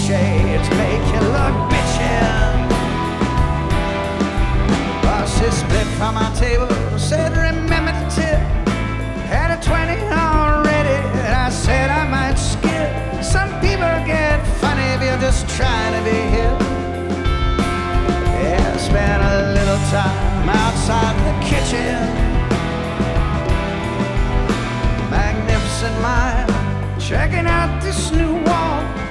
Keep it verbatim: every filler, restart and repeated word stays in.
shades make you look bitchin'. Well, she split from our table, said remember the tip. Had a twenty already, and I said I might skip. Some people get funny if you're just trying to be hip.